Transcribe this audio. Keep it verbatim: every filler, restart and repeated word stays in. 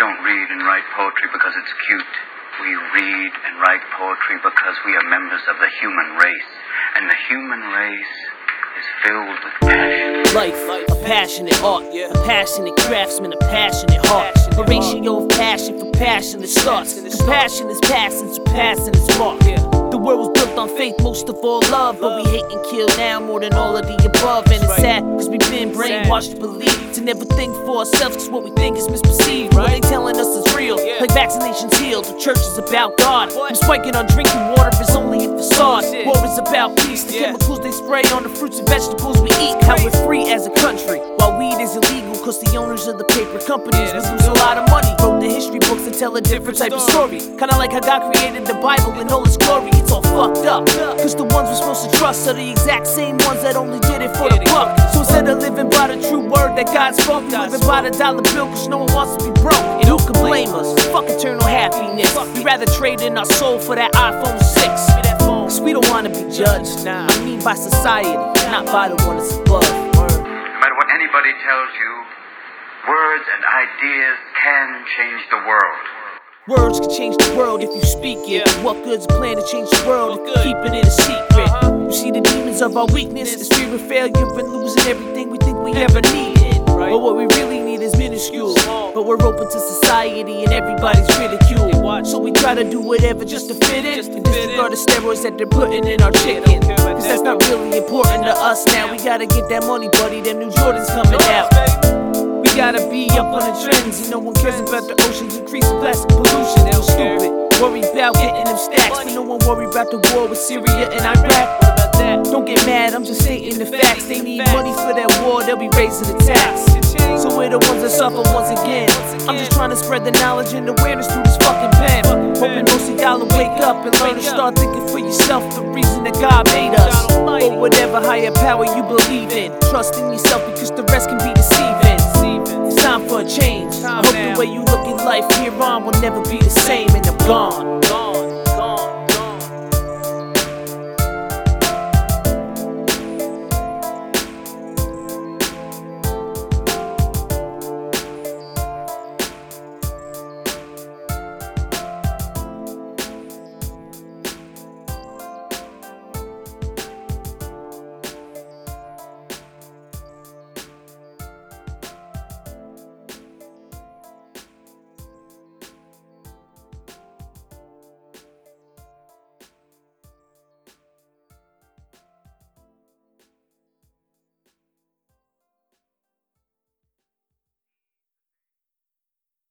don't read and write poetry because it's cute. We read and write poetry because we are members of the human race. And the human race is filled with passion. Life, a passionate art, a passionate craftsman, a passionate heart. A ratio of passion for passion that starts. Compassion is passing, surpassing its mark. The world was built on faith, most of all love. But we hate and kill now more than all of the above. And it's sad, cause we've been brainwashed to believe, to never think for ourselves, cause what we think is misperceived. What they telling us is real, like vaccinations heal. The church is about God, I'm spiking on drinking water is only a facade. War is about peace, the chemicals they spray on the fruits and vegetables we eat. How we're free as a country, while weed is illegal, cause the owners of the paper companies will lose a lot of money. Wrote the history books and tell a different type of story. Kinda like how God created the Bible in all its glory. It's all fucked up, cause the ones we're supposed to trust are the exact same ones that only did it for the buck. So instead of living by the true word that God spoke, we living by the dollar bill cause no one wants to be broke. And who can blame us? Fuck eternal happiness. We'd rather trade in our soul for that iPhone six. Cause we don't wanna be judged, I mean by society, not by the one that's above. No matter what anybody tells you, words and ideas can change the world. Words can change the world if you speak it. What good's a plan to change the world if you keep it in a secret? You see the demons of our weakness, the fear of failure and losing everything we think we ever needed. But what we really need is minuscule. But we're open to society and everybody's ridicule. So we try to do whatever just to fit in, and disregard the steroids that they're putting in our chicken. Cause that's not really important to us now. We gotta get that money, buddy, them new Jordans coming out. We gotta be up on the trends, and no one cares about the oceans increasing plastic pollution. They're stupid, worry about getting them stacks, but no one worry about the war with Syria and Iraq. Don't get mad, I'm just stating the facts. They need money for that war, they'll be raising the tax. So we're the ones that suffer once again. I'm just trying to spread the knowledge and awareness through this fucking pen. Hoping most of y'all will wake up and learn to start thinking for yourself the reason that God made us. Or whatever higher power you believe in. Trust in yourself because the rest can be deceiving. It's time for a change. I hope the way you look at life here on will never be the same, and I'm gone.